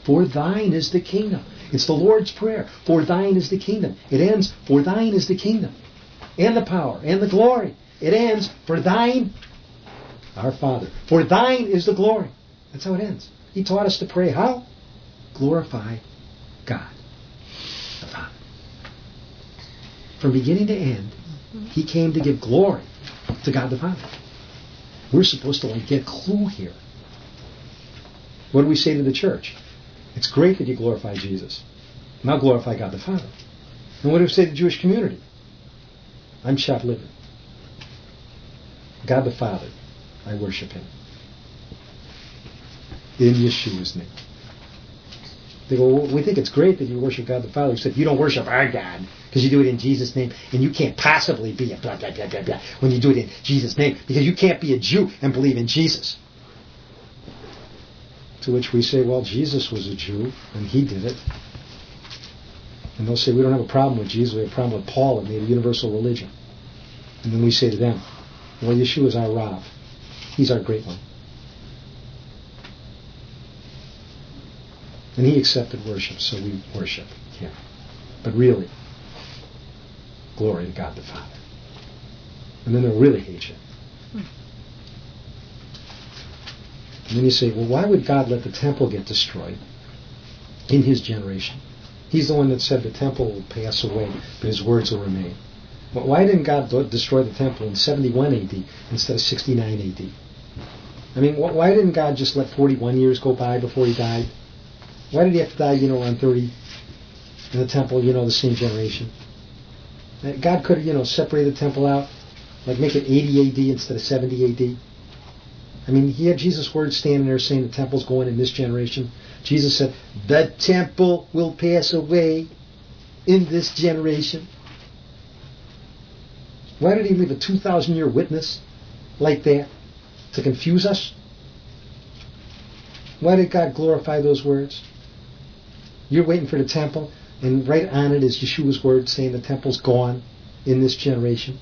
For thine is the kingdom. It's the Lord's Prayer. For thine is the kingdom. It ends, for thine is the kingdom. And the power and the glory. It ends, for thine, our Father. For thine is the glory. That's how it ends. He taught us to pray how? Glorify God, the Father. From beginning to end, He came to give glory to God the Father. We're supposed to get a clue here. What do we say to the church? It's great that you glorify Jesus. Now glorify God the Father. And what do we say to the Jewish community? I'm short-lived. God the Father, I worship Him. In Yeshua's name. They go, well, we think it's great that you worship God the Father, except you don't worship our God, because you do it in Jesus' name, and you can't possibly be a blah, blah, blah, blah, blah, when you do it in Jesus' name, because you can't be a Jew and believe in Jesus. To which we say, well, Jesus was a Jew, and He did it. And they'll say, we don't have a problem with Jesus, we have a problem with Paul, and made a universal religion. And then we say to them, well, Yeshua is our Rav. He's our great one. And He accepted worship, so we worship Him. But really, glory to God the Father. And then they'll really hate you. And then you say, well, why would God let the temple get destroyed in His generation? He's the one that said the temple will pass away, but His words will remain. But why didn't God destroy the temple in 71 AD instead of 69 AD? I mean, why didn't God just let 41 years go by before He died? Why did He have to die, around 30 in the temple, the same generation? God could have, separated the temple out, like make it 80 AD instead of 70 AD. I mean, He had Jesus' words standing there saying the temple's going in this generation. Jesus said, the temple will pass away in this generation. Why did He leave a 2,000-year witness like that? To confuse us? Why did God glorify those words? You're waiting for the temple, and right on it is Yeshua's word saying the temple's gone in this generation.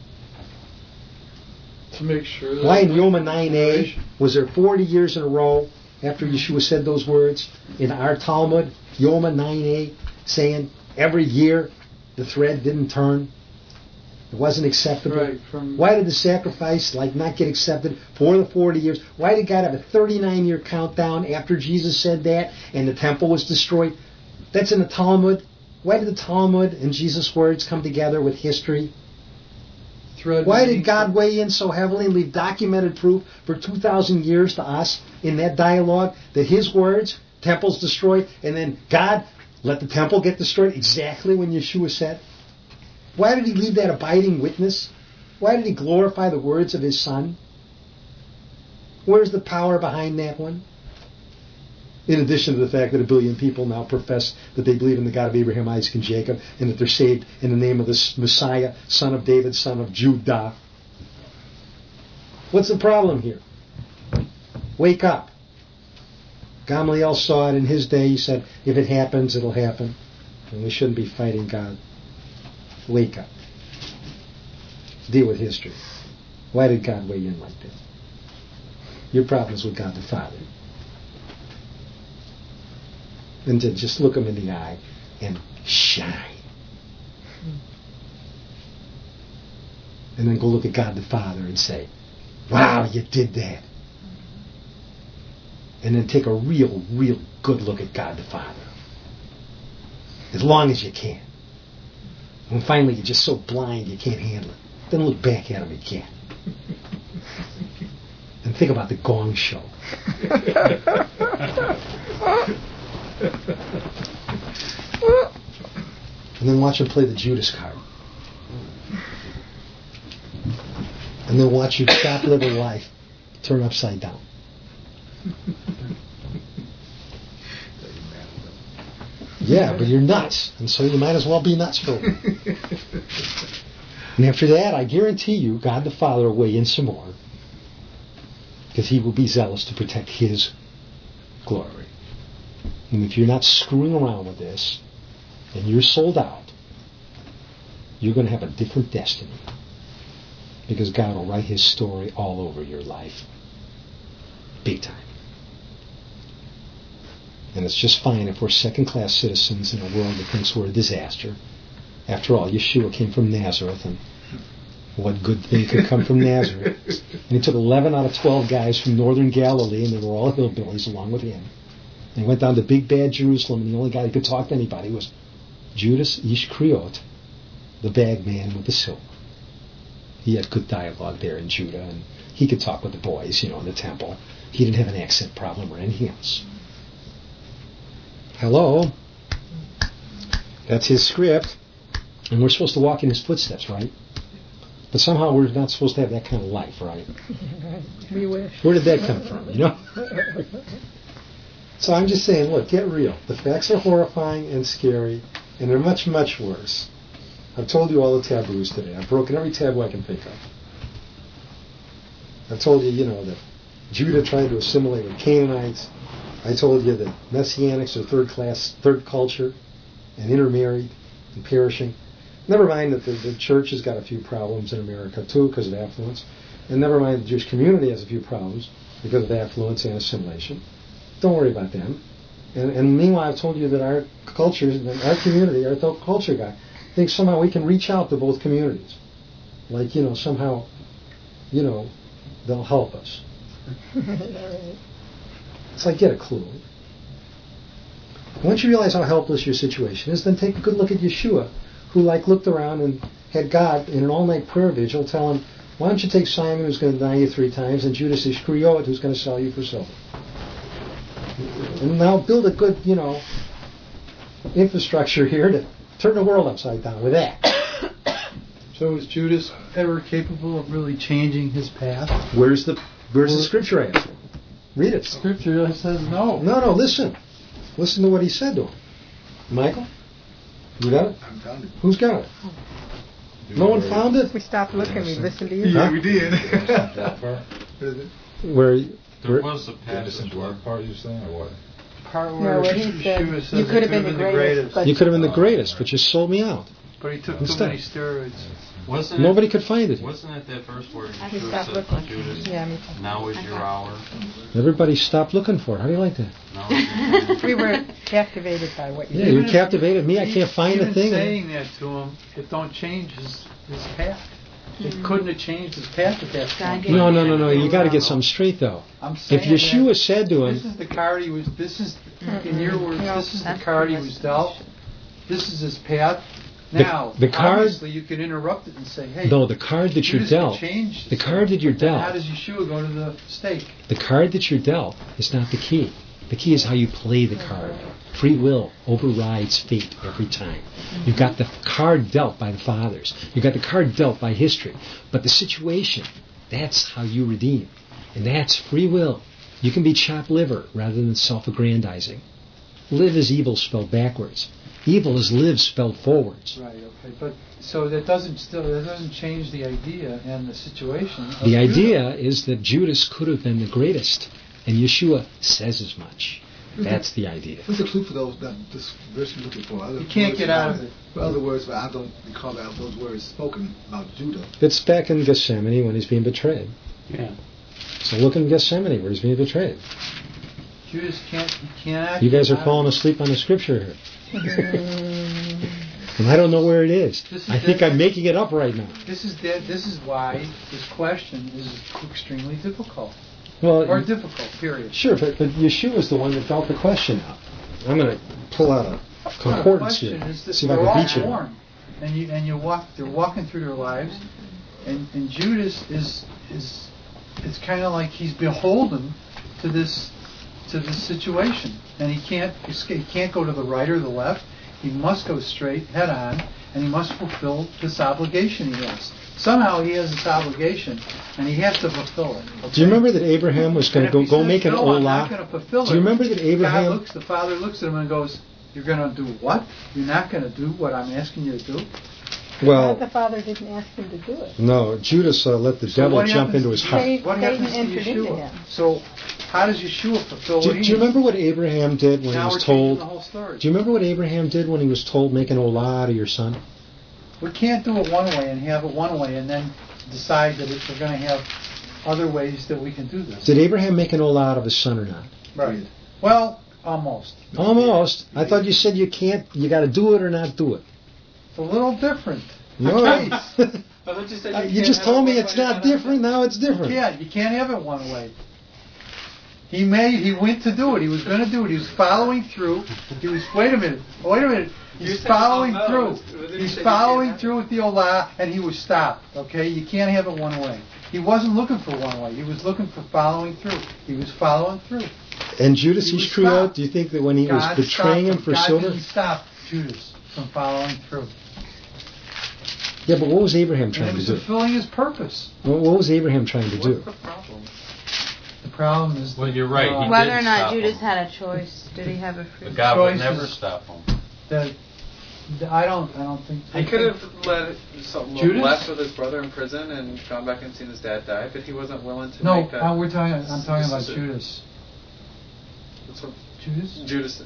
To make sure that why in Yoma 9a was there 40 years in a row after Yeshua said those words in our Talmud, Yoma 9a, saying every year the thread didn't turn? It wasn't acceptable. Right, why did the sacrifice not get accepted for the 40 years? Why did God have a 39-year countdown after Jesus said that and the temple was destroyed? That's in the Talmud. Why did the Talmud and Jesus' words come together with history? Why did God weigh in so heavily and leave documented proof for 2,000 years to us in that dialogue that His words, temple's destroyed, and then God let the temple get destroyed exactly when Yeshua said? Why did He leave that abiding witness? Why did He glorify the words of His Son? Where's the power behind that one? In addition to the fact that 1 billion people now profess that they believe in the God of Abraham, Isaac, and Jacob, and that they're saved in the name of this Messiah, son of David, son of Judah. What's the problem here? Wake up. Gamaliel saw it in his day. He said, if it happens, it'll happen. And we shouldn't be fighting God. Wake up. Deal with history. Why did God weigh in like that? Your problem is with God the Father. And to just look Him in the eye and shine. And then go look at God the Father and say, wow, you did that. And then take a real good look at God the Father. As long as you can. When finally you're just so blind you can't handle it. Then look back at Him again. And think about the Gong Show. And then watch Him play the Judas card. And then watch your stop living life turn upside down. Yeah, but you're nuts. And so you might as well be nuts for a while. And after that, I guarantee you, God the Father will weigh in some more. Because He will be zealous to protect His glory. And if you're not screwing around with this, and you're sold out, you're going to have a different destiny. Because God will write His story all over your life. Big time. And it's just fine if we're second-class citizens in a world that thinks we're a disaster. After all, Yeshua came from Nazareth, and what good thing could come from Nazareth? And he took 11 out of 12 guys from northern Galilee, and they were all hillbillies along with him. And he went down to big bad Jerusalem, and the only guy who could talk to anybody was Judas Ishkariot, the bag man with the silver. He had good dialogue there in Judah, and he could talk with the boys, in the temple. He didn't have an accent problem or anything else. Hello? That's his script, and we're supposed to walk in his footsteps, right? But somehow we're not supposed to have that kind of life, right? We wish. Where did that come from, So I'm just saying, look, get real. The facts are horrifying and scary, and they're much, much worse. I've told you all the taboos today. I've broken every taboo I can think of. I've told you, that Judah tried to assimilate with Canaanites. I told you that Messianics are third culture, and intermarried and perishing. Never mind that the church has got a few problems in America, too, because of affluence. And never mind the Jewish community has a few problems because of affluence and assimilation. Don't worry about them. And meanwhile, I've told you that our culture, our community, our culture guy, thinks somehow we can reach out to both communities. Like, somehow, they'll help us. It's like, get a clue. Once you realize how helpless your situation is, then take a good look at Yeshua, who looked around and had God in an all-night prayer vigil tell him, why don't you take Simon, who's going to deny you 3 times, and Judas Ishkariot, who's going to sell you for silver. And now build a good, infrastructure here to turn the world upside down with that. So is Judas ever capable of really changing his path? Where's the scripture at? Read it. Scripture says no. No, listen. Listen to what he said to him. Michael? You got it? I found it. Who's got it? No one found it? We stopped looking, we listened to you. Yeah, we did. There was a passage where part you're saying, or what? Part where what he Yeshua said, says you could have been the greatest. You could have been the greatest, but you sold me out. But he took too Instead. many steroids. Nobody could find it. Wasn't it that verse where We Yeshua stopped said looking. to Judas, Yeah, me too. now is your hour? Everybody stopped looking for it. How do you like that? Now is your hour. We were captivated by what you Yeah, did. you captivated me. I can't find a Even thing. saying that to him, it don't change his path. It couldn't have changed his path at that point. No. You got to get something straight, though. I'm saying If Yeshua that said to this him, is the card he was. This is, in your words, this is the card he was dealt. This is his path. Now, the card, obviously, you can interrupt it and say, "Hey, no, the card that you're Judas dealt, can change the card that you're Then how dealt, does Yeshua go to the stake? the card that you're dealt is not the key. The key is how you play the card. Free will overrides fate every time. You've got the card dealt by the fathers. You've got the card dealt by history. But the situation, that's how you redeem. And that's free will. You can be chopped liver rather than self-aggrandizing. Live is evil spelled backwards. Evil is live spelled forwards. Right. Okay. But so that doesn't change the idea and the situation. of The Judah. idea is that Judas could have been the greatest, and Yeshua says as much. That's the idea. What's the clue for this verse you're looking for? You can't get out of it. For other words, but I don't recall that those words spoken about Judah. It's back in Gethsemane when he's being betrayed. Yeah. So look in Gethsemane where he's being betrayed. Judas cannot. You guys are get out falling of it. asleep on the scripture here. And I don't know where it is. I think I'm making it up right now. This is why this question is extremely difficult. Well, Or difficult, period. sure, but Yeshua's the one that dealt the question out. I'm going to pull out a The concordance question here. is that See if I they're can all beat you. born, and they're walking through their lives, and Judas is it's kind of like he's beholden to this situation, and he can't escape. He can't go to the right or the left. He must go straight, head on, and he must fulfill this obligation he has. Somehow he has this obligation, and he has to fulfill it. Okay? Do you remember that Abraham was going And to if he go says, make an no, I'm not olah? going to fulfill Do you remember that Abraham... the father looks at him and goes, "You're going to do what? You're not going to do what I'm asking you to do?" Well, The father didn't ask him to do it. no, Judas let the devil what jump happens into his to heart. Satan What happens to entered into Yeshua? him. So, how does Yeshua fulfill Do what he you remember what Abraham did when Now he we're was changing told... the whole story. Do you remember what Abraham did when he was told, make an olah out of your son? We can't do it one way and have it one way and then decide that if we're going to have other ways that we can do this. Did Abraham make an olah out of his son or not? Right. Well, Almost. Almost. I thought you said you can't. You got to do it or not do it. It's a little different. No. You just told me it's not different. Now it's different. You can't have it one way. He went to do it. He was going to do it. He was following through. Wait a minute. He's following through. He's following through with the Olah, and he was stopped. Okay? You can't have it one way. He wasn't looking for one way. He was looking for following through. He was following through. And Judas Iscariot, do you think that when he was betraying him for silver? God didn't stop Judas from following through. Yeah, but what was Abraham trying to do? He was fulfilling his purpose. What was Abraham trying to do? What's the problem? The problem is... Well, you're right. He Whether did or not stop Judas him. had a choice. Did he have a free But God would choices never stop him. I don't think... He could have left with his brother in prison and gone back and seen his dad die, but he wasn't willing to make that... I'm talking about Judas. Judas?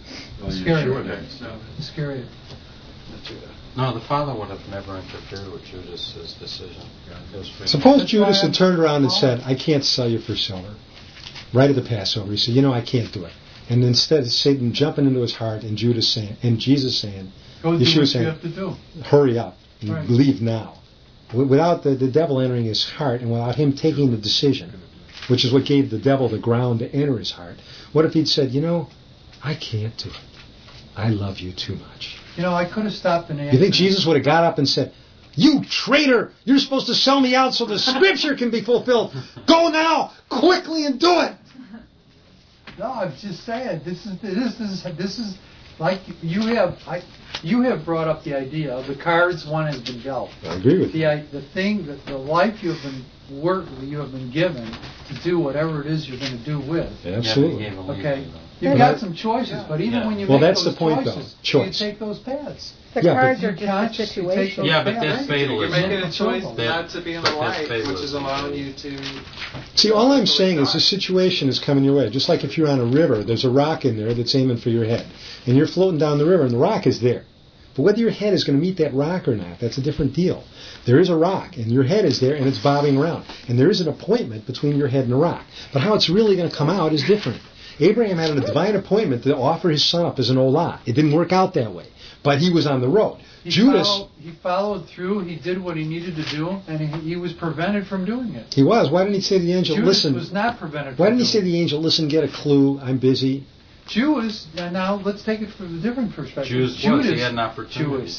Iscariot. No, the father would have never interfered with Judas's decision. Suppose Judas had turned around and said, I can't sell you for silver. Right at the Passover, he said, I can't do it. And instead, Satan jumping into his heart and Jesus saying, Go do what you have to do. Hurry up and leave now. Without the devil entering his heart and without him taking the decision, which is what gave the devil the ground to enter his heart, what if he'd said, I can't do it. I love you too much. I could have stopped an accident. You think Jesus would have got up and said, you traitor, you're supposed to sell me out so the scripture can be fulfilled. Go now, quickly and do it. No, I'm just saying, this is like you have brought up the idea of the cards one has been dealt. I agree with you. The life you have been given to do whatever it is you're going to do with. Absolutely. Okay. You've got some choices, but even when you make that's those the point, choices, choice. you take those paths. The cards are just a situation. Yeah, but that's fatalism. You're making a choice not to be in the light, which is allowing you to... See, all I'm saying is the situation is coming your way. Just like if you're on a river, there's a rock in there that's aiming for your head. And you're floating down the river, and the rock is there. But whether your head is going to meet that rock or not, that's a different deal. There is a rock, and your head is there, and it's bobbing around. And there is an appointment between your head and the rock. But how it's really going to come out is different. Abraham had a divine appointment to offer his son up as an olah. It didn't work out that way. But he was on the road. He followed through, he did what he needed to do, and he was prevented from doing it. He was. Why didn't he say to the angel, Judas listen? Was not prevented Why didn't he say to the angel, listen, get a clue, I'm busy? Now let's take it from a different perspective. Judas he had an opportunity.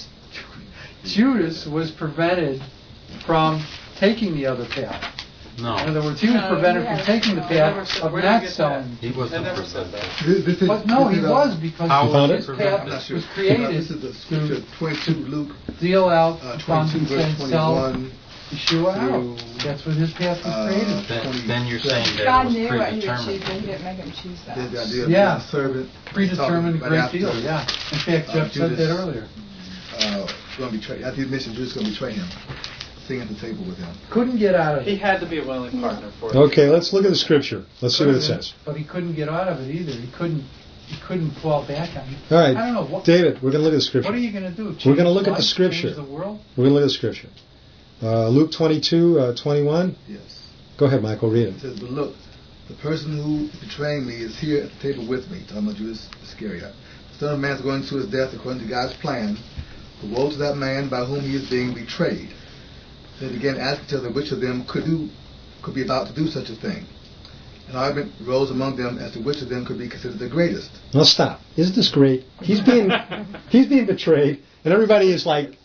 Judas was prevented from taking the other path. No. In other words, he was prevented from taking the path of not selling. He wasn't never said that. But no, he was, because his path sure. was created This is the scripture 22 Luke deal out 22 verse 21. Yeshua out. That's what his path was created. Then you're saying that God it was knew what he would choose, predetermined. but he didn't make him choose that. There's the idea of being a servant. Predetermined a Right great after, deal, yeah. In fact, Jeff said that earlier. Going to betray. After he mentioned Judas going to betray him, sitting at the table with him. Couldn't get out of He it. had to be a willing partner for it. Okay, let's look at the scripture. Let's see what it says. But he couldn't get out of it either. He couldn't fall back on it. All right, I don't know. David, we're going to look at the scripture. What are you going to do? We're going to look at the Change scripture. the world? We're going to look at the scripture. Luke 22, 21. Yes. Go ahead, Michael, read It it. says, but look, the person who is betraying me is here at the table with me. Talking about Judas Iscariot. The Son of Man is going to his death according to God's plan. But woe to that man by whom he is being betrayed. They began asking each other which of them could be about to do such a thing. An argument arose among them as to which of them could be considered the greatest. Now stop. Isn't this great? He's being betrayed, and everybody's like,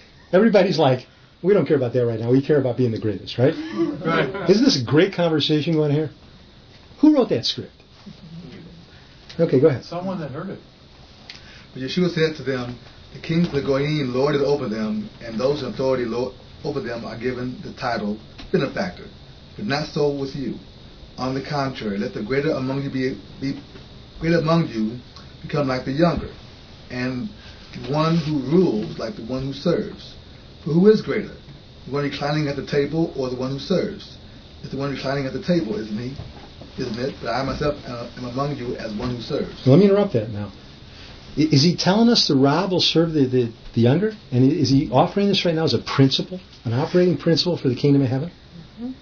we don't care about that right now. We care about being the greatest, right? Right. Isn't this a great conversation going here? Who wrote that script? Okay, go ahead. Someone that heard it. But Yeshua said to them, the kings of the Goyim lord it over them, and those in authority over them are given the title benefactor. But not so with you. On the contrary, let the greater among you be greater among you become like the younger, and the one who rules like the one who serves. For who is greater, the one reclining at the table or the one who serves? It's the one reclining at the table, isn't he? Isn't it? But I myself am among you as one who serves. Let me interrupt that now. Is he telling us the Rob will serve the younger? And is he offering this right now as a principle, an operating principle for the kingdom of heaven?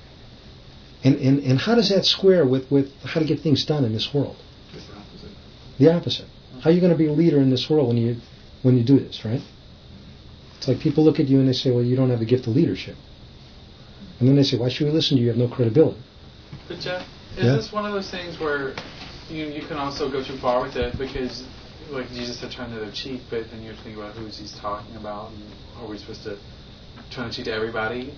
Mm-hmm. And how does that square with how to get things done in this world? It's the opposite. The opposite. How are you going to be a leader in this world when you do this, right? It's like people look at you and they say, well, you don't have the gift of leadership. And then they say, why should we listen to you? You have no credibility. But Jeff, is this one of those things where you can also go too far with it because, like Jesus said, trying to cheat, but then you have to think about who he's talking about, and are we supposed to try to cheat everybody?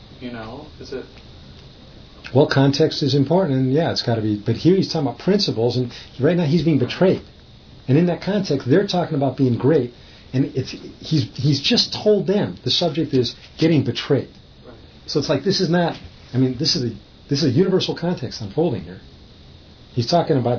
Is it? Well, context is important, and yeah, it's got to be. But here he's talking about principles, and right now he's being betrayed. And in that context, they're talking about being great, and he's just told them the subject is getting betrayed. Right. So it's like this is not. I mean, this is a universal context unfolding here. He's talking about.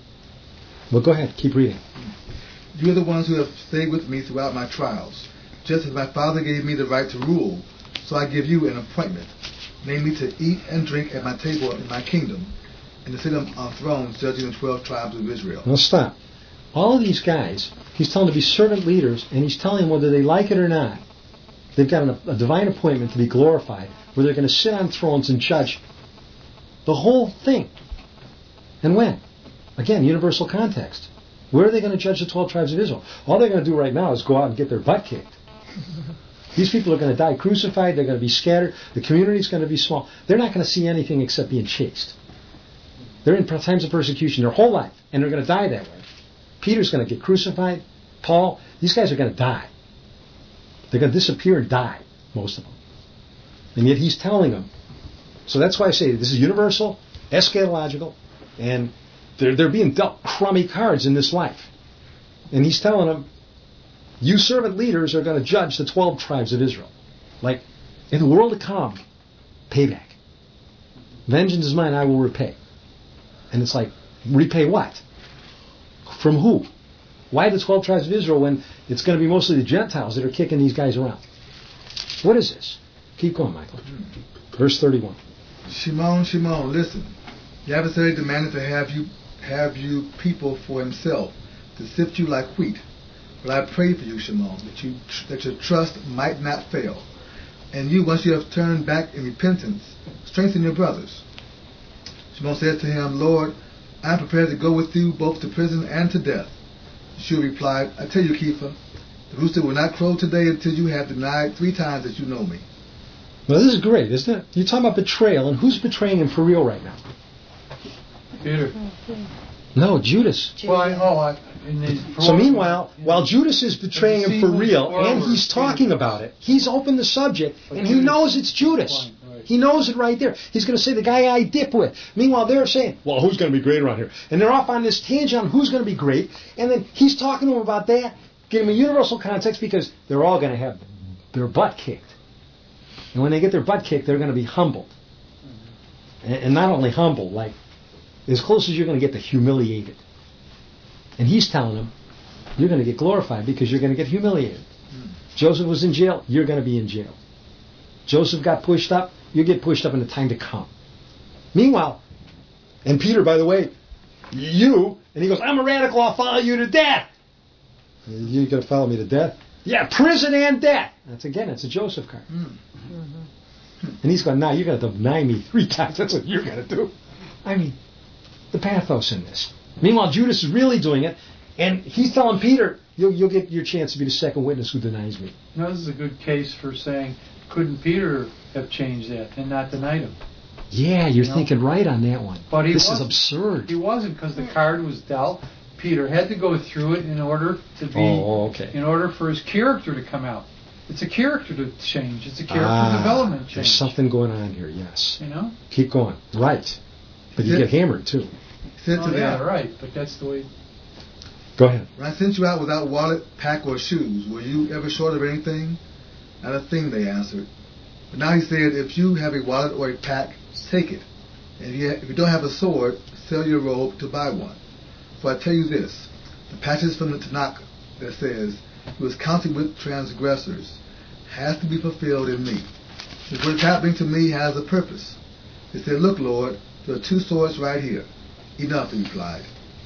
Well, go ahead, keep reading. You are the ones who have stayed with me throughout my trials. Just as my Father gave me the right to rule, so I give you an appointment, namely to eat and drink at my table in my kingdom, and to sit on thrones judging the 12 tribes of Israel. Now stop. All of these guys, he's telling them to be servant leaders, and he's telling them whether they like it or not, they've got a divine appointment to be glorified, where they're going to sit on thrones and judge the whole thing. And when? Again, universal context. Where are they going to judge the 12 tribes of Israel? All they're going to do right now is go out and get their butt kicked. These people are going to die crucified. They're going to be scattered. The community's going to be small. They're not going to see anything except being chased. They're in times of persecution their whole life, and they're going to die that way. Peter's going to get crucified. Paul, these guys are going to die. They're going to disappear and die, most of them. And yet he's telling them. So that's why I say this is universal, eschatological, and they're being dealt crummy cards in this life. And he's telling them, you servant leaders are going to judge the 12 tribes of Israel. Like, in the world to come, payback. Vengeance is mine, I will repay. And it's like, repay what? From who? Why the 12 tribes of Israel when it's going to be mostly the Gentiles that are kicking these guys around? What is this? Keep going, Michael. Verse 31. Shimon, Shimon, listen. The adversary demanded to have you people for himself, to sift you like wheat. But I pray for you, Shimon, that your trust might not fail. And you, once you have turned back in repentance, strengthen your brothers. Shimon said to him, Lord, I am prepared to go with you both to prison and to death. Yeshua replied, I tell you, Kepha, the rooster will not crow today until you have denied 3 times that you know me. Well, this is great, isn't it? You're talking about betrayal, and who's betraying him for real right now? Peter. No, Judas. So meanwhile, while Judas is betraying him for real, and he's talking about it, he's opened the subject, and he knows it's Judas. He knows it right there. He's going to say the guy I dip with. Meanwhile, they're saying, well, who's going to be great around here? And they're off on this tangent on who's going to be great, and then he's talking to them about that, giving them a universal context because they're all going to have their butt kicked. And when they get their butt kicked, they're going to be humbled. And not only humbled, like as close as you're going to get to humiliated. And he's telling them, you're going to get glorified because you're going to get humiliated. Joseph was in jail, you're going to be in jail. Joseph got pushed up, you get pushed up in the time to come. Meanwhile, and Peter, by the way, and he goes, I'm a radical, I'll follow you to death. You're going to follow me to death? Yeah, prison and death. It's a Joseph card. Mm-hmm. And he's going, you're going to deny me 3 times. That's what you're going to do. I mean, the pathos in this. Meanwhile, Judas is really doing it, and he's telling Peter, you'll get your chance to be the second witness who denies me. Now, this is a good case for saying, couldn't Peter have changed that and not denied him? Yeah, you're thinking right on that one. But this is absurd. He wasn't, because the card was dealt. Peter had to go through it in order to be, in order for his character to come out. It's a character to change. It's a character development change. There's something going on here, yes. You know? Keep going. Right. But you get hammered, too. Right. But that's the way... Go ahead. When I sent you out without wallet, pack, or shoes, were you ever short of anything? Not a thing, they answered. But now he said, if you have a wallet or a pack, take it. And if you don't have a sword, sell your robe to buy one. For I tell you this, the passage from the Tanakh that says, he was counted with transgressors, has to be fulfilled in me. Because what is happening to me has a purpose. He said, look, Lord, there are 2 swords right here. Enough, he replied.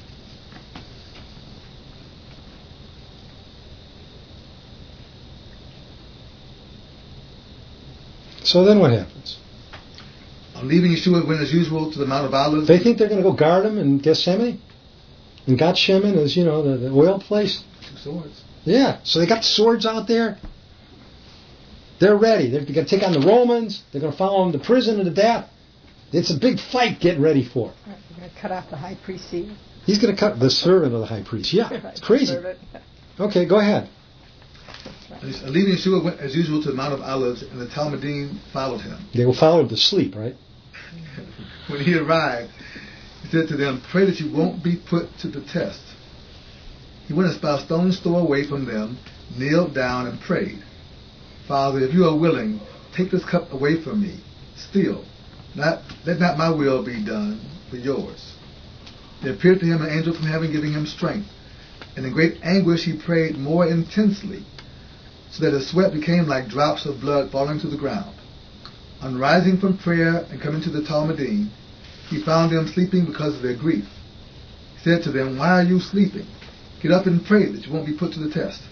So then what happens? On leaving, Yeshua went as usual to the Mount of Olives. They think they're going to go guard him in Gethsemane? And Gat Shemen is, the oil place. 2 swords. Yeah, so they got the swords out there. They're ready. They're going to take on the Romans. They're going to follow them to prison and to death. It's a big fight getting ready for. They're going to cut off the high priest's ear. He's going to cut the servant of the high priest. Yeah, it's crazy. Okay, go ahead. And leaving Yeshua went as usual to the Mount of Olives, and the Talmudim followed him. They will follow him to sleep, right? When he arrived, he said to them, "Pray that you won't be put to the test." He went about a stone's throw away from them, kneeled down, and prayed, "Father, if you are willing, take this cup away from me. Still, let not my will be done, but yours." There appeared to him an angel from heaven giving him strength. And in great anguish he prayed more intensely, so that his sweat became like drops of blood falling to the ground. On rising from prayer and coming to the Talmudim, he found them sleeping because of their grief. He said to them, "Why are you sleeping? Get up and pray that you won't be put to the test."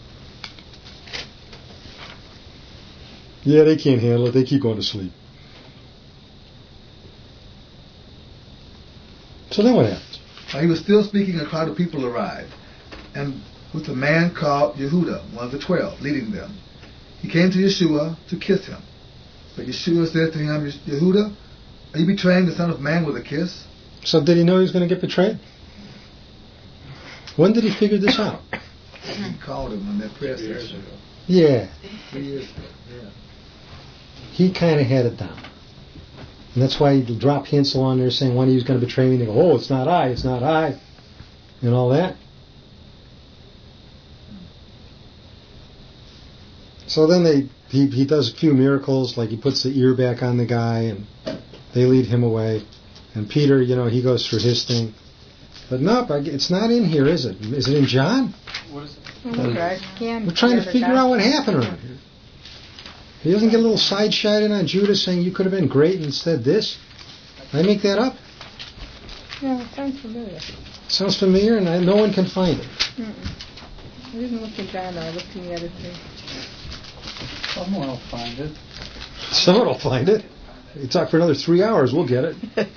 Yeah, they can't handle it. They keep going to sleep. So then what happens? While he was still speaking, a crowd of people arrived, and with a man called Yehuda, one of the 12, leading them. He came to Yeshua to kiss him. But Yeshua said to him, "Yehuda, are you betraying the Son of Man with a kiss?" So did he know he was going to get betrayed? When did he figure this out? He called him on that prayer session. Yeah. 3 years ago. Yeah. He kind of had it down. And that's why he dropped hints along there saying one of you is going to betray me. And they go, "Oh, it's not I, it's not I." And all that. So then he does a few miracles, like he puts the ear back on the guy and they lead him away. And Peter, he goes through his thing. But no, it's not in here, is it? Is it in John? What is it? We're trying to figure out what happened around here. He doesn't get a little side shot in on Judas saying you could have been great and instead this? Did I make that up? No, it sounds familiar. Sounds familiar and no one can find it. I didn't look at John, I looked in the other thing. Someone will find it. Someone will find it. You talk for another 3 hours, we'll get it.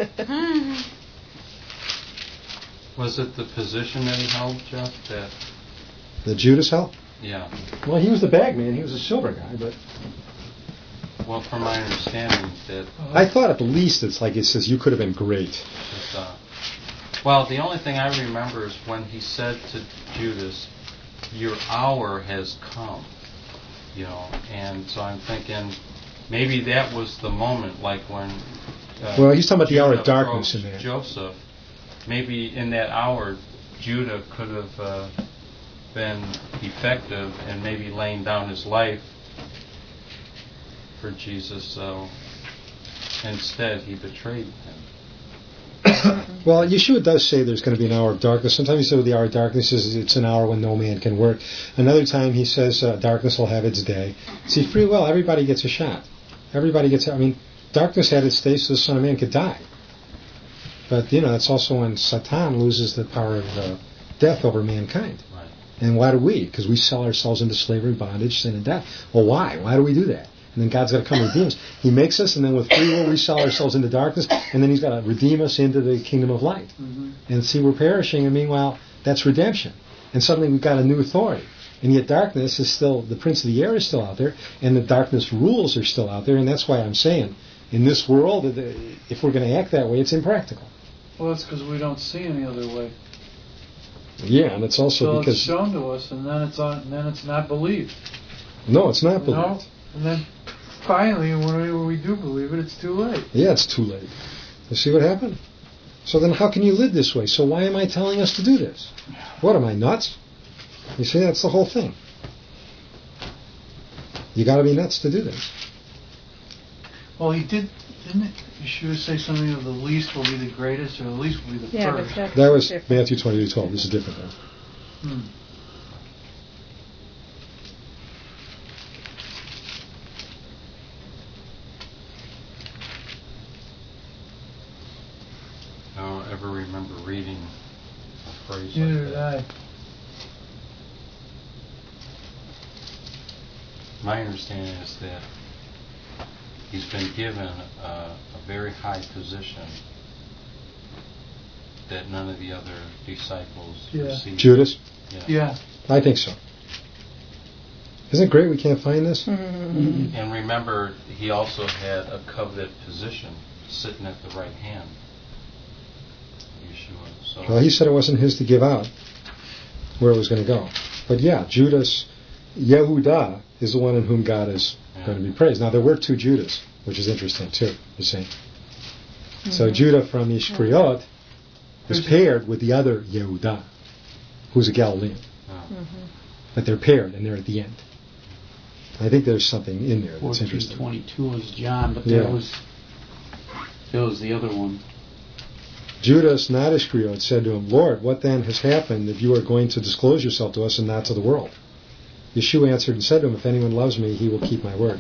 Was it the position that he held, Jeff? The Judas held? Yeah. Well, he was the bag man. He was a silver guy, but... Well, from my understanding, that... I thought at the least it's like it says, you could have been great. Well, the only thing I remember is when he said to Judas, "Your hour has come." And so I'm thinking maybe that was the moment, like when... well, he's talking about the hour of Judah darkness in approached there. Joseph. Maybe in that hour, Judah could have been effective and maybe laying down his life for Jesus, so instead he betrayed him. Well, Yeshua does say there's going to be an hour of darkness. Sometimes he says the hour of darkness is it's an hour when no man can work. Another time he says darkness will have its day. See, free will, everybody gets a shot. Darkness had its day so the Son of Man could die. But, that's also when Satan loses the power of death over mankind. Right. And why do we? Because we sell ourselves into slavery, bondage, sin, and death. Well, why? Why do we do that? And then God's got to come and redeem us. He makes us, and then with free will we sell ourselves into darkness, and then He's got to redeem us into the kingdom of light. Mm-hmm. And see, we're perishing, and meanwhile, that's redemption. And suddenly we've got a new authority. And yet darkness is still, the prince of the air is still out there, and the darkness rules are still out there, and that's why I'm saying, in this world, if we're going to act that way, it's impractical. Well, that's because we don't see any other way. Yeah, and it's also because... it's shown to us, and then it's not believed. No, it's not believed. And then finally, when we do believe it, it's too late. Yeah, it's too late. You see what happened? So then how can you live this way? So why am I telling us to do this? What, am I nuts? You see, that's the whole thing. You got to be nuts to do this. Well, didn't Yeshua say something of the least will be the greatest, or the least will be the first? That was Matthew 22:12. This is different though. I don't ever remember reading a phrase Neither like did that. I. My understanding is that he's been given a very high position that none of the other disciples Yeah. received. Judas? Yeah. I think so. Isn't it great we can't find this? And remember, he also had a coveted position, sitting at the right hand. Yeshua. So Well, he said it wasn't his to give out where it was going to go. But yeah, Judas, Yehuda, is the one in whom God is going to be praised. Now, there were two Judas, which is interesting too, you see. So Judah from Ishkariot was paired with the other Yehuda, who's a Galilean. But they're paired, and they're at the end. I think there's something in there that's interesting. 14:22 is John, but Yeah. that was the other one. Judas, not Ishkariot, said to him, Lord, what then has happened that you are going to disclose yourself to us and not to the world? Yeshua answered and said to him, if anyone loves me, he will keep my word.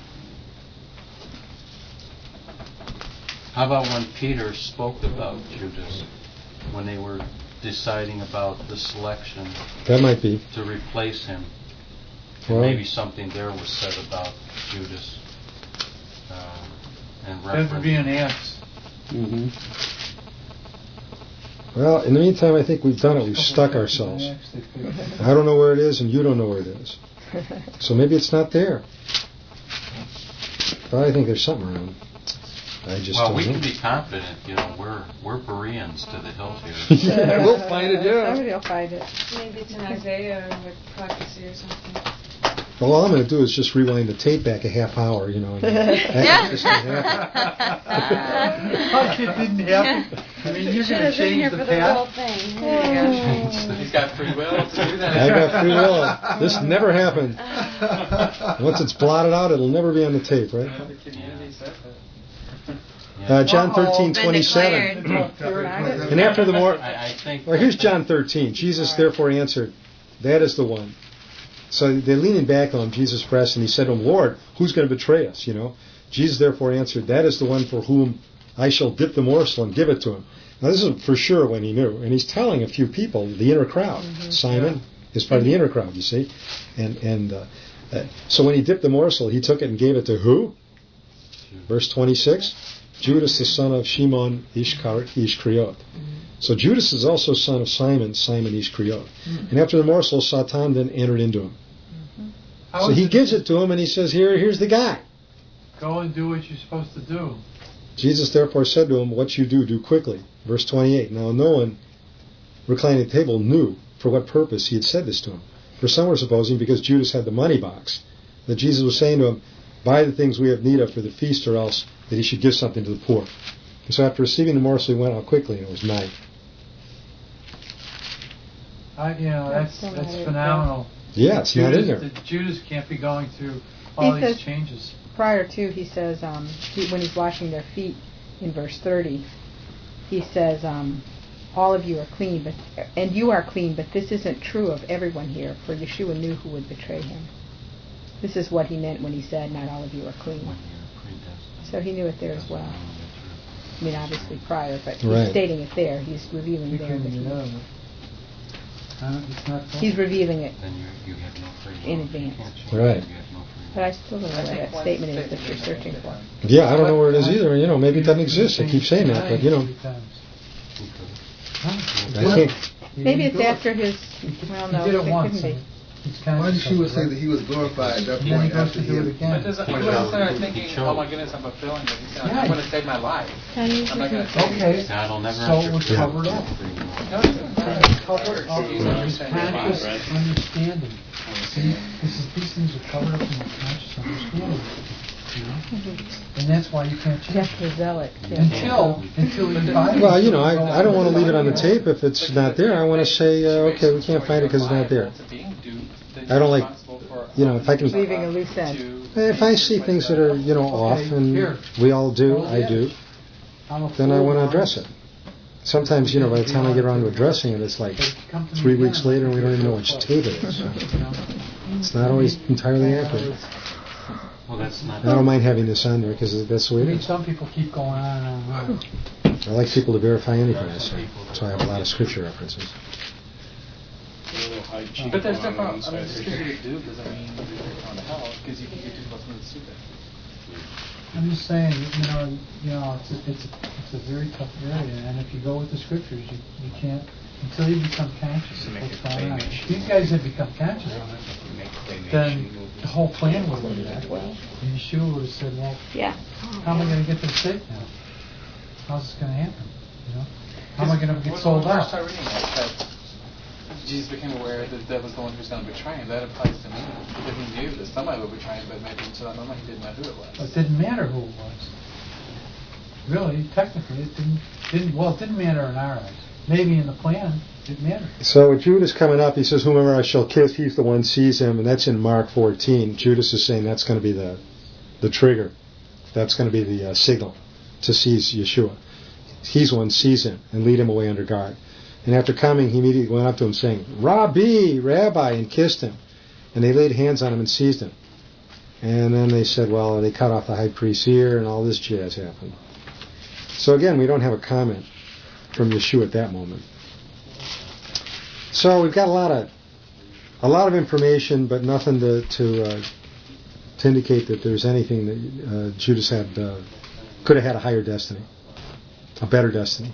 how about when Peter spoke about Judas, when they were deciding about the selection That might be. to replace him? Well, Maybe something there was said about Judas and That would be reference. an Acts. Mm-hmm. well, in the meantime, I think we've done it. We've stuck ourselves. I don't know where it is, and you don't know where it is. So maybe it's not there. But I think there's something around. I just Well, don't we know. can be confident, we're Bereans to the hilt here. Yeah, we'll find it, yeah. Somebody will find it. Maybe it's in Isaiah or with prophecy or something. Well, all I'm going to do is just rewind the tape back a half hour, and this didn't happen. It didn't happen. I mean, you're going to change the path. He's got free will to do that. I got free will. This never happened. Once it's blotted out, it'll never be on the tape, right? The community said that. John 13:27. And after the more, I think. well, here's John 13. Jesus therefore answered, "That is the one." So they're leaning back on Jesus' breast, and he said to him, "Lord, who's going to betray us?" Jesus therefore answered, "That is the one for whom I shall dip the morsel and give it to him." Now this is for sure when he knew, and he's telling a few people, the inner crowd. Simon is part of the inner crowd, you see, and so when he dipped the morsel, he took it and gave it to who? Verse 26. Judas, the son of Shimon Ishkariot. So Judas is also son of Simon Ishkariot. And after the morsel, Satan then entered into him. So he gives it to him, and he says, here's the guy. Go and do what you're supposed to do. Jesus therefore said to him, what you do quickly. Verse 28. Now no one reclining at the table knew for what purpose he had said this to him. For some were supposing, because Judas had the money box, that Jesus was saying to him, buy the things we have need of for the feast, or else that he should give something to the poor. And so after receiving the morsel, he went out quickly, and it was night. That's phenomenal. Yeah, it's not in there. Judas can't be going through all He these says- changes. Prior to, he says, when he's washing their feet in verse 30, he says, all of you are clean, and you are clean, but this isn't true of everyone here, for Yeshua knew who would betray him. This is what he meant when he said, not all of you are clean. So he knew it there as well. I mean, obviously prior, but he's stating it there. He's revealing there that he's revealing it Then you have no free will. in advance. Right. But I still don't know what that statement is that you're searching for. Yeah, I don't know where it is either. Maybe it doesn't exist. I keep saying that, but I can't. Maybe it's after his. Well, no, He did it it once. couldn't be. Why did Yeshua say that he was glorified at that point after he had But doesn't he wasn't there thinking, oh my goodness, I'm fulfilling it. He said, I'm going to save my life. I'm not going to save Okay, God will never so it was covered up. Covered up in his conscious understanding. See, these things are covered up in your conscious understanding. And that's why you can't change Just it. the zealot. Yeah. Until you buy it. Well, I don't want to leave it on the tape if it's not there. I want to say, okay, we can't find it because it's not there. I don't like, if I can, Leaving a loose end. if I see things that are, off, and we all do, I do, then I want to address it. Sometimes, by the time I get around to addressing it, it's like 3 weeks later and we don't even know which tape it is. It's not always entirely accurate. Well, that's not. I don't mind having this on there because that's the way it is. Some people keep going on and on. I like people to verify anything I say, so I have a lot of scripture references. But there's different. Just because you get duped doesn't mean you're on the hell, because you can get duped by something stupid. I'm just saying, it's a very tough area, and if you go with the scriptures, you can't until you become conscious of what's going on. If these guys had become conscious of it, then the whole plan would have been that way. And Yeshua would have said, "Well, how am I going to get them saved now? How's this going to happen? How am I going to get sold out?" When I reading that Jesus became aware that was the one who was going to betray him. That applies to me. Because he knew that somebody would betray him, but maybe until that moment he didn't know who it was. It didn't matter who it was. Really, technically, it didn't matter in our eyes. Maybe in the plan, it mattered. So with Judas coming up, he says, "Whomever I shall kiss, he's the one sees him," and that's in Mark 14. Judas is saying that's going to be the trigger. That's going to be the signal to seize Yeshua. He's the one sees him and lead him away under guard. And after coming, he immediately went up to him saying, Rabbi, and kissed him. And they laid hands on him and seized him. And then they said, well, they cut off the high priest's ear, and all this jazz happened. So again, we don't have a comment from Yeshua at that moment. So we've got a lot of information, but nothing to indicate that there's anything that Judas could have had a higher destiny, a better destiny.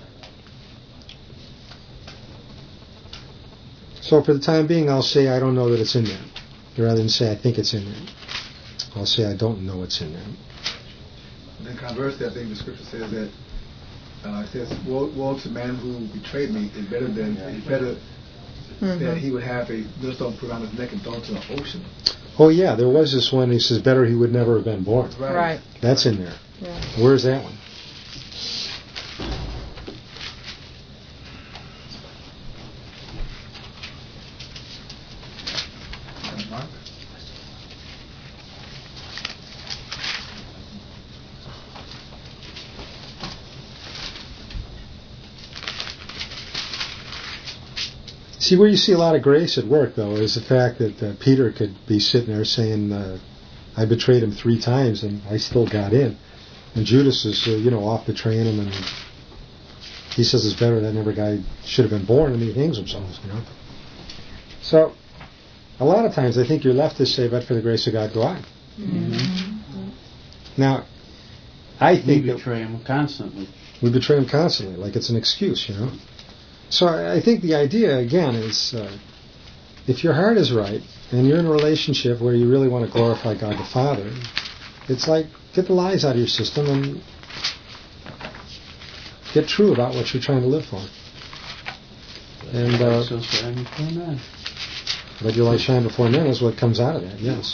So for the time being, I'll say I don't know that it's in there, rather than say I think it's in there. I'll say I don't know it's in there. And then conversely, I think the scripture says that it says, "Woe to the man who betrayed me! It's better that he would have a millstone put on his neck and thrown into the ocean." Oh yeah, there was this one. He says, "Better he would never have been born." Right. That's in there. Yeah. Where's that one? See, where you see a lot of grace at work, though, is the fact that Peter could be sitting there saying, I betrayed him 3 times and I still got in. And Judas is, off betraying him, and he says it's better that never guy should have been born, and he hangs himself, So, a lot of times I think you're left to say, but for the grace of God, go on. Mm-hmm. Now, I think we betray him constantly. We betray him constantly, like it's an excuse, So I think the idea, again, is if your heart is right and you're in a relationship where you really want to glorify God the Father, it's like get the lies out of your system and get true about what you're trying to live for. And let your light shine before men is what comes out of that, yes.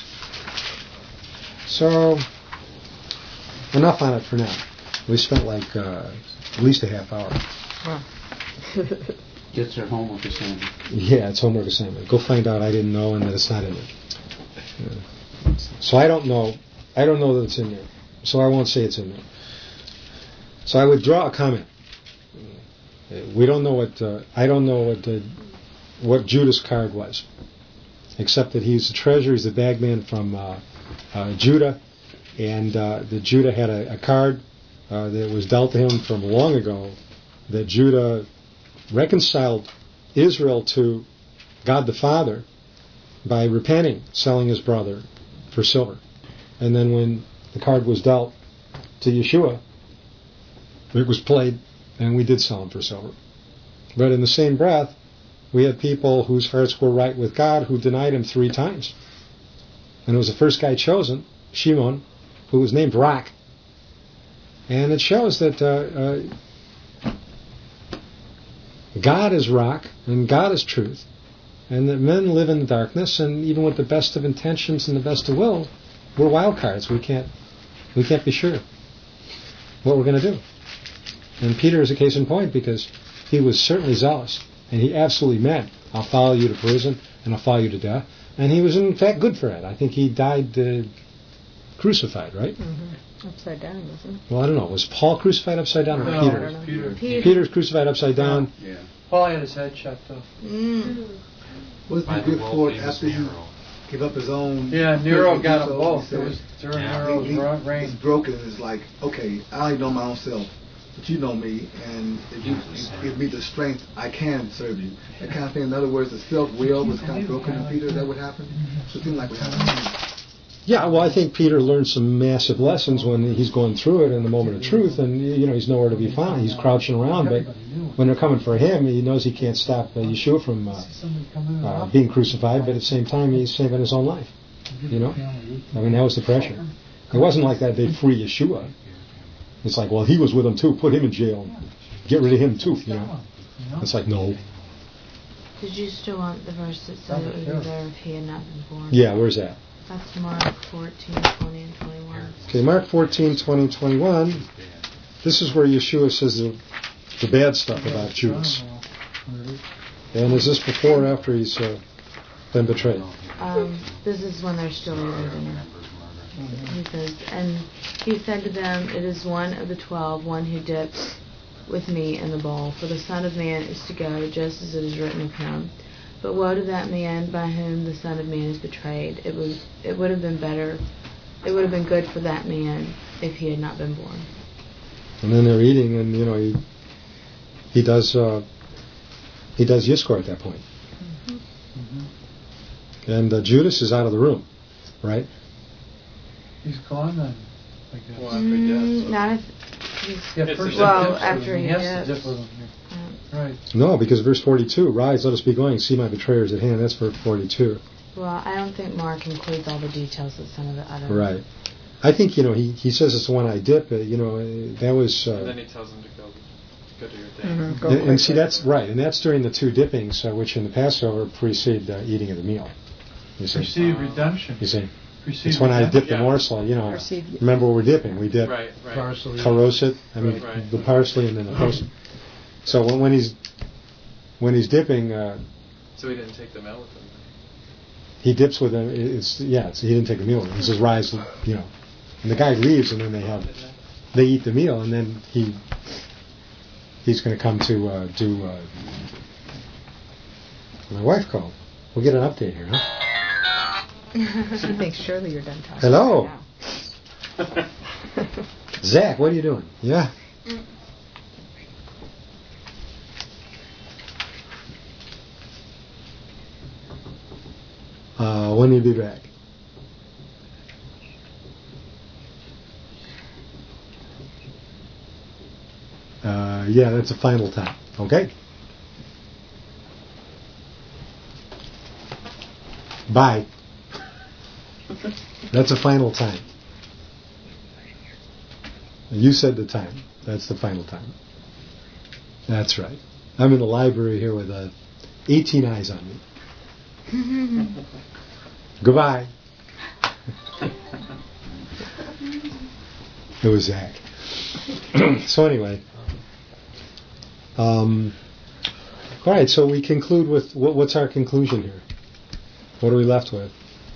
So, enough on it for now. We spent at least a half hour. Wow. Gets her homework assignment. Yeah, it's homework assignment. Go find out I didn't know and that it's not in there. Yeah. So I don't know that it's in there. So I won't say it's in there. So I would draw a comment. We don't know I don't know what Judas' card was, except that he's the treasurer, he's the bagman from Judah, and that Judah had a card that was dealt to him from long ago, that Judah reconciled Israel to God the Father by repenting, selling his brother for silver. And then when the card was dealt to Yeshua, it was played, and we did sell him for silver. But in the same breath, we had people whose hearts were right with God who denied him 3 times. And it was the first guy chosen, Shimon, who was named Rock. And it shows that God is rock, and God is truth, and that men live in the darkness, and even with the best of intentions and the best of will, we're wild cards. We can't be sure what we're going to do. And Peter is a case in point, because he was certainly zealous, and he absolutely meant, I'll follow you to prison, and I'll follow you to death. And he was in fact good for it. I think he died crucified, right? Mm-hmm. Upside down, wasn't it? Well, I don't know. Was Paul crucified upside down, or No, Peter? Peter. Peter's crucified upside down. Yeah. Paul had his head chopped off. Was he good for it after he gave up his own? Yeah, Nero got them both. It was during Nero's Nero's reign. It's broken. It's like, okay, I only know my own self, but you know me, and if you give me the strength, I can serve you. That kind of thing. In other words, the self-will was kind of broken in Peter. Is that what happened? So it seemed like what happened. Yeah, well, I think Peter learned some massive lessons when he's going through it in the moment of truth, and he's nowhere to be found. He's crouching around, but when they're coming for him, he knows he can't stop Yeshua from being crucified, but at the same time, he's saving his own life. I mean, that was the pressure. It wasn't like that they free Yeshua. It's like, well, he was with them too. Put him in jail. Get rid of him too. It's like, no. Did you still want the verse that said it would be better if he had not been born? Yeah, where's that? That's Mark 14, 20, and 21. Okay, Mark 14, 20, and 21. This is where Yeshua says the bad stuff about Judas. And is this before or after he's been betrayed? This is when they're still eating dinner. He says, and he said to them, it is one of the 12, one who dips with me in the bowl. For the Son of Man is to go, just as it is written of him. But woe to that man by whom the Son of Man is betrayed. It would have been better. It would have been good for that man if he had not been born. And then they're eating, and he does Yizkor at that point. Mm-hmm. And Judas is out of the room, right? He's gone then. Well, after he dips. Not if after he has dips. to dip with him. Right. No, because verse 42, rise, let us be going, see my betrayers at hand. That's verse 42. Well, I don't think Mark includes all the details that some of the other... Right. I think, he says it's the one I dip, that was... and then he tells him to go to your day. Mm-hmm. And see, that's right, and that's during the two dippings, which in the Passover precede eating of the meal. You see? Precede redemption. You see? It's when I dip the morsel, remember we're dipping. We dip parsley, charoset, the parsley and then the parsley. So when he's dipping... so he didn't take the meal with him? He dips with him, he didn't take the meal with him. He says, rise, And the guy leaves, and then they eat the meal, and then he's going to come to do... my wife called. We'll get an update here, huh? She thinks surely you're done talking. Hello. Zach, what are you doing? Yeah. When will you be back? Yeah, that's a final time. Okay? Bye. That's a final time. You said the time. That's the final time. That's right. I'm in the library here with 18 eyes on me. Goodbye. It was Zach. So anyway. All right, so we conclude with, what's our conclusion here? What are we left with?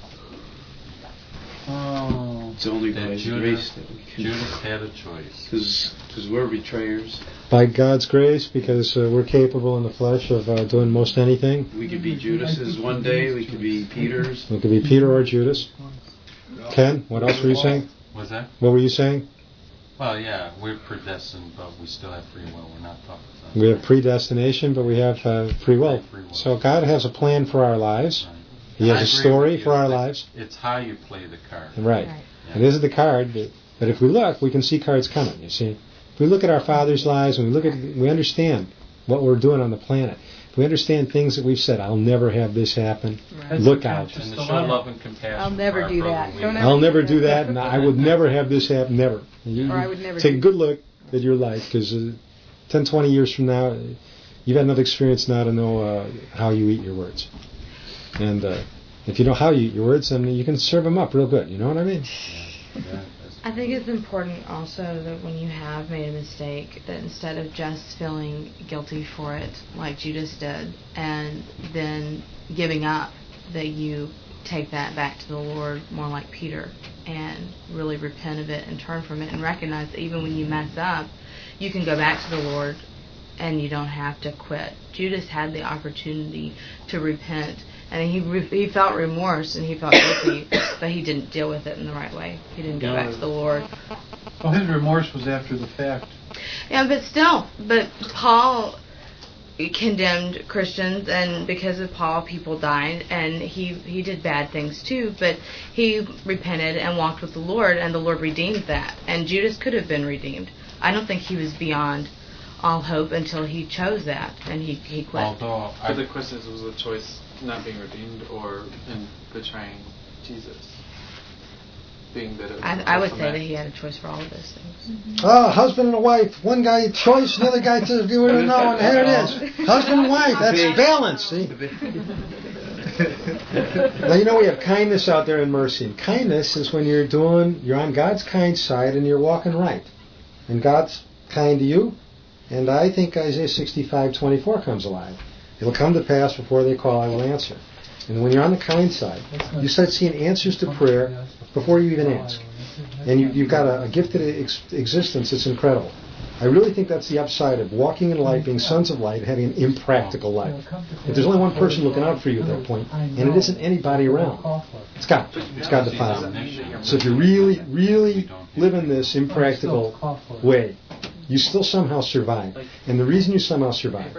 It's only by grace that we can. Judas had a choice. Because we're betrayers. By God's grace, because we're capable in the flesh of doing most anything. We could be Judas's one day. We could be Peter's. We could be Peter or Judas. Ken, what else were you saying? What's that? What were you saying? Well, yeah, we're predestined, but we still have free will. We're not talking about We have predestination, but we have free will. So God has a plan for our lives. Right. He has a story for our lives. It's how you play the card. Right. Yeah. And this is the card, but if we look, we can see cards coming, you see. If we look at our Father's lives, and we understand what we're doing on the planet. If we understand things that we've said, I'll never have this happen. Right. Look out. And to show love and compassion. I'll never do that. I'll never do that, and I would never have this happen, never. Or I would never take a good look at your life, because 10, 20 years from now, you've had enough experience now to know how you eat your words. And if you know how you eat your words, then you can serve them up real good. You know what I mean? Yeah. I think it's important also that when you have made a mistake, that instead of just feeling guilty for it, like Judas did, and then giving up, that you take that back to the Lord more like Peter and really repent of it and turn from it and recognize that even when you mess up, you can go back to the Lord and you don't have to quit. Judas had the opportunity to repent, and he felt remorse and he felt guilty, but he didn't deal with it in the right way. He didn't go back to the Lord. Well, his remorse was after the fact. Yeah, but still, Paul condemned Christians, and because of Paul, people died, and he did bad things too, but he repented and walked with the Lord, and the Lord redeemed that. And Judas could have been redeemed. I don't think he was beyond all hope until he chose that, and he quit. But the question is, was the choice not being redeemed or in betraying Jesus? Being that it was I would say that he had a choice for all of those things. Husband and a wife. One guy choice, the other guy says, "You wouldn't know." And here it is, husband and wife. That's balance. See. Now you know we have kindness out there and mercy. And kindness is when you're on God's kind side and you're walking right, and God's kind to you. And I think Isaiah 65:24 comes alive. It'll come to pass before they call, I will answer. And when you're on the kind side, you start seeing answers to prayer before you even ask. And you've got a gifted existence that's incredible. I really think that's the upside of walking in light, being sons of light, having an impractical life. If there's only one person looking out for you at that point, and it isn't anybody around, it's God. It's God the Father. So if you really, really live in this impractical way, you still somehow survive. And the reason you somehow survive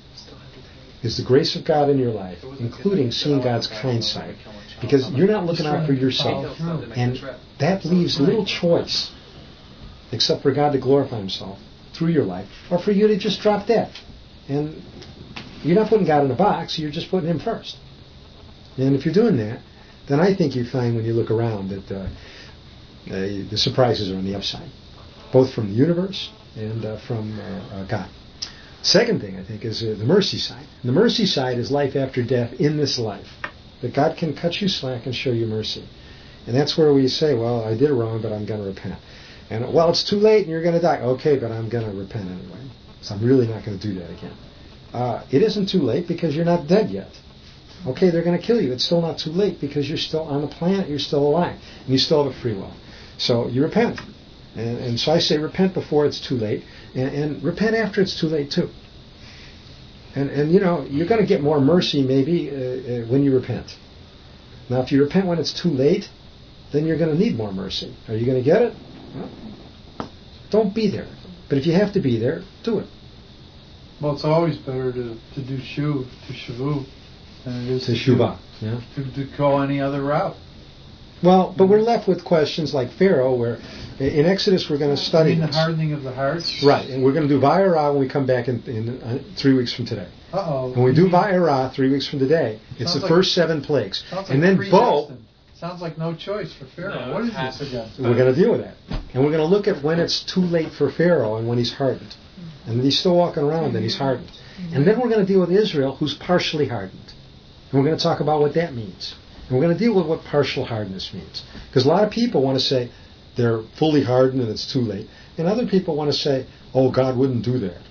is the grace of God in your life, including seeing God's kind side. Because you're not looking out for yourself, and that leaves little choice except for God to glorify Himself through your life, or for you to just drop dead. And you're not putting God in a box, you're just putting Him first. And if you're doing that, then I think you find when you look around that the surprises are on the upside, both from the universe and from God. Second thing, I think, is the mercy side. And the mercy side is life after death in this life. That God can cut you slack and show you mercy. And that's where we say, well, I did wrong, but I'm going to repent. And, well, it's too late and you're going to die. Okay, but I'm going to repent anyway. So I'm really not going to do that again. It isn't too late because you're not dead yet. Okay, they're going to kill you. It's still not too late because you're still on the planet, you're still alive, and you still have a free will. So you repent. And so I say repent before it's too late, and repent after it's too late too. And you know, you're going to get more mercy maybe when you repent. Now if you repent when it's too late, then you're going to need more mercy. Are you going to get it? Well, don't be there. But if you have to be there, do it. Well, it's always better to do shavu than it is to shuvah. Yeah. To go any other route. Well, but we're left with questions like Pharaoh, where in Exodus we're going to study the hardening of the hearts. Right, and we're going to do Vayera when we come back in 3 weeks from today. Uh-oh. When we do Vayera 3 weeks from today, it's the first 7 plagues. And then Bo... Sounds like no choice for Pharaoh. No, what is this again? We're going to deal with that. And we're going to look at when it's too late for Pharaoh and when he's hardened. And he's still walking around and he's hardened. And then we're going to deal with Israel, who's partially hardened. And we're going to talk about what that means. And we're going to deal with what partial hardness means. Because a lot of people want to say they're fully hardened and it's too late. And other people want to say, oh, God wouldn't do that.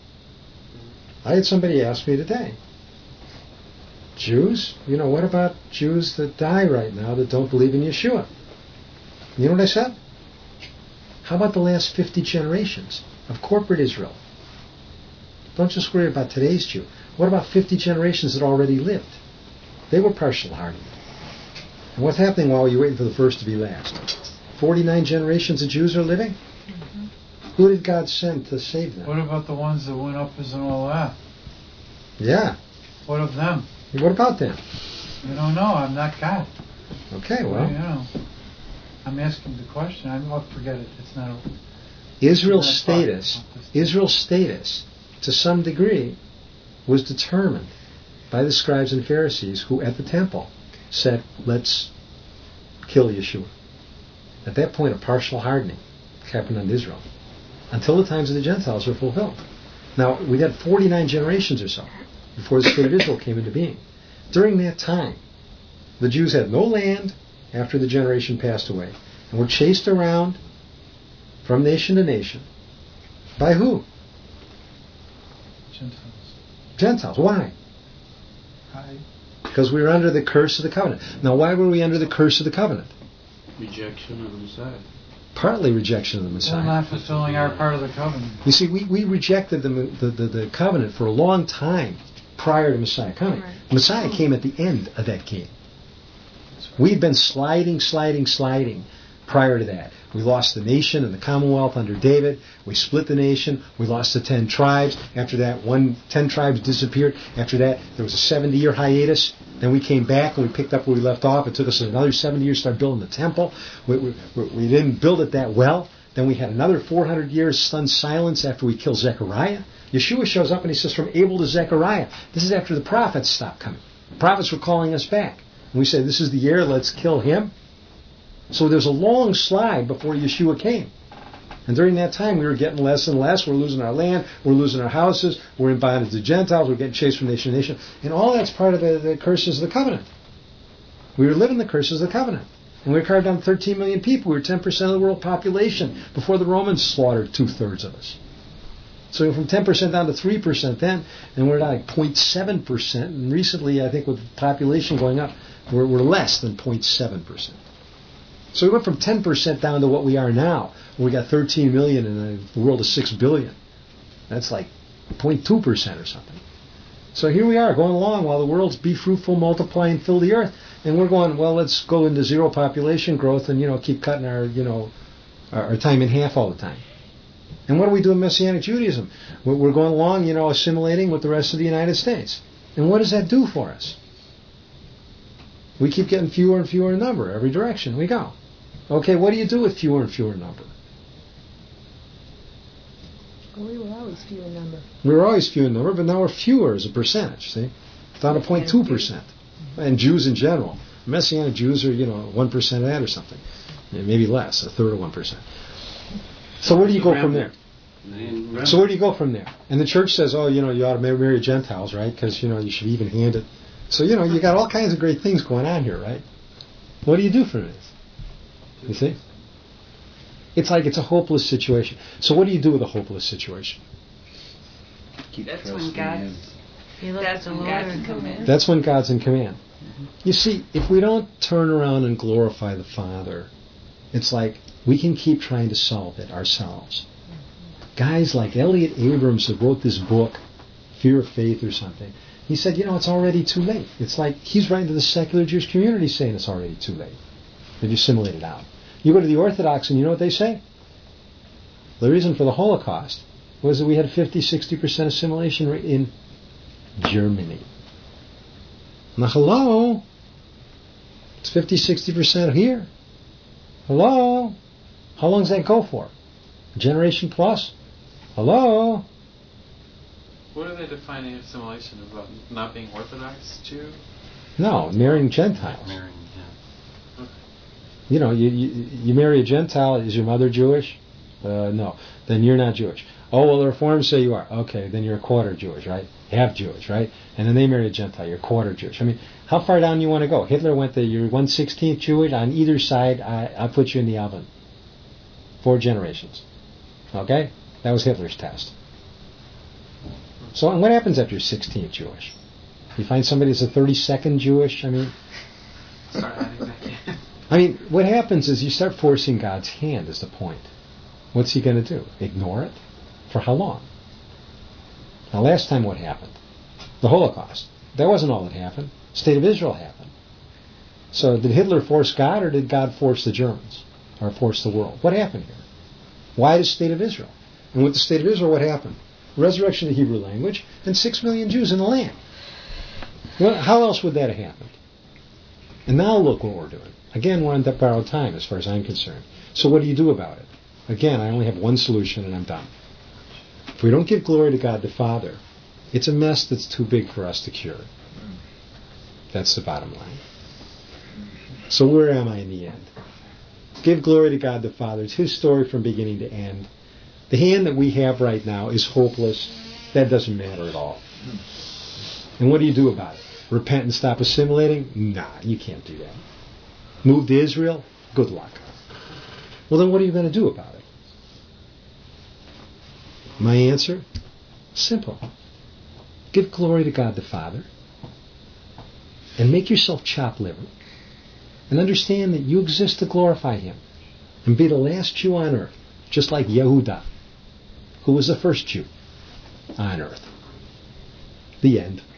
I had somebody ask me today, Jews, you know, what about Jews that die right now that don't believe in Yeshua? You know what I said? How about the last 50 generations of corporate Israel? Don't just worry about today's Jew. What about 50 generations that already lived? They were partial hardened. And what's happening while you're waiting for the first to be last? 49 generations of Jews are living? Mm-hmm. Who did God send to save them? What about the ones that went up as an all that? Yeah. What of them? What about them? You don't know. I'm not God. Okay, well. You know, I'm asking the question. I'll forget it. It's not. Israel's status, to some degree, was determined by the scribes and Pharisees who, at the temple, said, let's kill Yeshua. At that point, a partial hardening happened on Israel until the times of the Gentiles were fulfilled. Now, we had 49 generations or so before the state of Israel came into being. During that time, the Jews had no land after the generation passed away and were chased around from nation to nation. By who? Gentiles. Why? Because we were under the curse of the covenant. Now, why were we under the curse of the covenant? Rejection of the Messiah. Partly rejection of the Messiah. We're not fulfilling our part of the covenant. You see, we rejected the covenant for a long time prior to Messiah coming. Right. Messiah came at the end of that game. We've been sliding prior to that. We lost the nation and the commonwealth under David. We split the nation. We lost the 10 tribes. After that, 10 tribes disappeared. After that, there was a 70-year hiatus. Then we came back and we picked up where we left off. It took us another 70 years to start building the temple. We didn't build it that well. Then we had another 400 years stunned silence after we killed Zechariah. Yeshua shows up and he says, from Abel to Zechariah. This is after the prophets stopped coming. The prophets were calling us back. And we said, this is the year, let's kill him. So there's a long slide before Yeshua came. And during that time, we were getting less and less. We're losing our land. We're losing our houses. We're in bondage to Gentiles. We're getting chased from nation to nation. And all that's part of the curses of the covenant. We were living the curses of the covenant. And we were carved down 13 million people. We were 10% of the world population before the Romans slaughtered 2/3 of us. So we went from 10% down to 3% then, and we're at like 0.7%. And recently, I think with the population going up, we're less than 0.7%. So we went from 10% down to what we are now. We got 13 million and the world is 6 billion. That's like 0.2% or something. So here we are going along while the world's be fruitful, multiply, and fill the earth. And we're going, well, let's go into zero population growth and, keep cutting our time in half all the time. And what do we do in Messianic Judaism? We're going along, assimilating with the rest of the United States. And what does that do for us? We keep getting fewer and fewer in number every direction we go. Okay, what do you do with fewer and fewer number? Well, we were always few in number. We were always few in number, but now we're fewer as a percentage, see? Down to 0.2%. And Jews in general. Messianic Jews are, 1% of that or something. Maybe less, a third of 1%. So where do you go from there? So where do you go from there? And the church says, you ought to marry Gentiles, right? Because, you should even hand it. So, you got all kinds of great things going on here, right? What do you do for this? You see? It's like it's a hopeless situation. So what do you do with a hopeless situation? That's when God's in command. That's when God's in command. You see, if we don't turn around and glorify the Father, it's like we can keep trying to solve it ourselves. Guys like Elliot Abrams, who wrote this book, Fear of Faith or something, he said, it's already too late. It's like he's writing to the secular Jewish community saying it's already too late. They've assimilated out. You go to the Orthodox and you know what they say? The reason for the Holocaust was that we had 50-60% assimilation rate in Germany. Now, hello? It's 50-60% here. Hello? How long does that go for? A generation plus? Hello? What are they defining assimilation? About not being Orthodox Jew? No, marrying Gentiles. Marrying, yeah. Okay. You marry a Gentile, is your mother Jewish? No. Then you're not Jewish. Oh, well, the Reformers say you are. Okay, then you're a quarter Jewish, right? Half Jewish, right? And then they marry a Gentile, you're quarter Jewish. I mean, how far down do you want to go? Hitler went that you're 1/16 Jewish. On either side, I'll put you in the oven. 4 generations. Okay? That was Hitler's test. So what happens after you're 16th Jewish? You find somebody that's a 32nd Jewish? I mean... Sorry, I didn't exactly. I mean, what happens is you start forcing God's hand is the point. What's he going to do? Ignore it? For how long? Now, last time what happened? The Holocaust. That wasn't all that happened. The State of Israel happened. So did Hitler force God, or did God force the Germans? Or force the world? What happened here? Why the State of Israel? And with the State of Israel, what happened? Resurrection of the Hebrew language and 6 million Jews in the land. Well, how else would that have happened? And now look what we're doing. Again, we're on borrowed time as far as I'm concerned. So what do you do about it? Again, I only have one solution and I'm done. If we don't give glory to God the Father, it's a mess that's too big for us to cure. That's the bottom line. So where am I in the end? Give glory to God the Father. It's His story from beginning to end. The hand that we have right now is hopeless. That doesn't matter at all. And what do you do about it? Repent and stop assimilating? Nah, you can't do that. Move to Israel? Good luck. Well, then what are you going to do about it? My answer? Simple. Give glory to God the Father and make yourself chopped liver and understand that you exist to glorify Him and be the last Jew on earth, just like Yehuda, who was the first Jew on earth. The end.